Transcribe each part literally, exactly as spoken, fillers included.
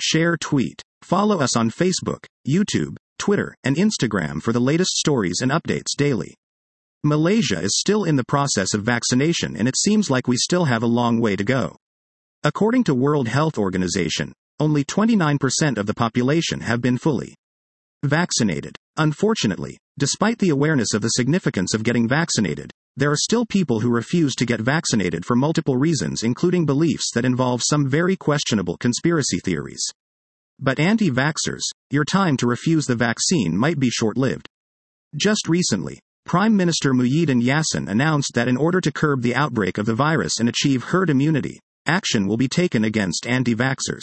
Share, tweet. Follow us on Facebook, YouTube, Twitter, and Instagram for the latest stories and updates daily. Malaysia is still in the process of vaccination, and it seems like we still have a long way to go. According to World Health Organization, only twenty-nine percent of the population have been fully vaccinated. Unfortunately, despite the awareness of the significance of getting vaccinated, there are still people who refuse to get vaccinated for multiple reasons, including beliefs that involve some very questionable conspiracy theories. But anti-vaxxers, your time to refuse the vaccine might be short-lived. Just recently, Prime Minister Muhyiddin Yassin announced that in order to curb the outbreak of the virus and achieve herd immunity, action will be taken against anti-vaxxers.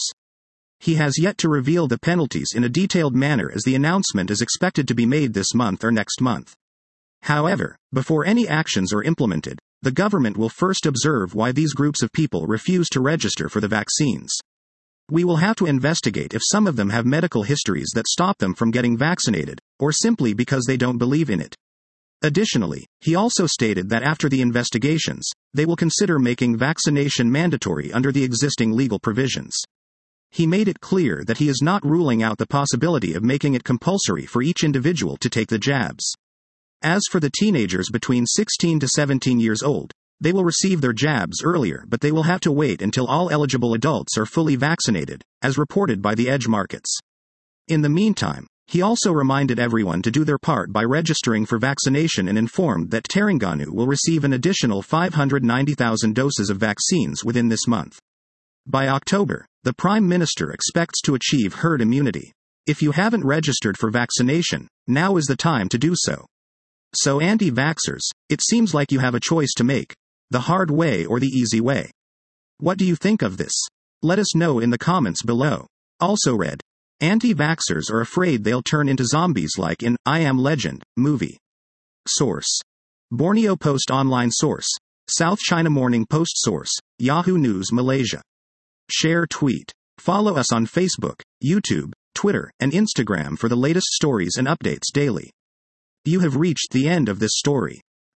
He has yet to reveal the penalties in a detailed manner, as the announcement is expected to be made this month or next month. However, before any actions are implemented, the government will first observe why these groups of people refuse to register for the vaccines. We will have to investigate if some of them have medical histories that stop them from getting vaccinated, or simply because they don't believe in it. Additionally, he also stated that after the investigations, they will consider making vaccination mandatory under the existing legal provisions. He made it clear that he is not ruling out the possibility of making it compulsory for each individual to take the jabs. As for the teenagers between sixteen to seventeen years old, they will receive their jabs earlier, but they will have to wait until all eligible adults are fully vaccinated, as reported by the Edge Markets. In the meantime, he also reminded everyone to do their part by registering for vaccination and informed that Terengganu will receive an additional five hundred ninety thousand doses of vaccines within this month. By October, the Prime Minister expects to achieve herd immunity. If you haven't registered for vaccination, now is the time to do so. So anti-vaxxers, it seems like you have a choice to make: the hard way or the easy way. What do you think of this? Let us know in the comments below. Also read: anti-vaxxers are afraid they'll turn into zombies like in I Am Legend movie. Source: Borneo Post Online. Source: South China Morning Post. Source: Yahoo News Malaysia. Share, tweet. Follow us on Facebook, YouTube, Twitter, and Instagram for the latest stories and updates daily. You have reached the end of this story.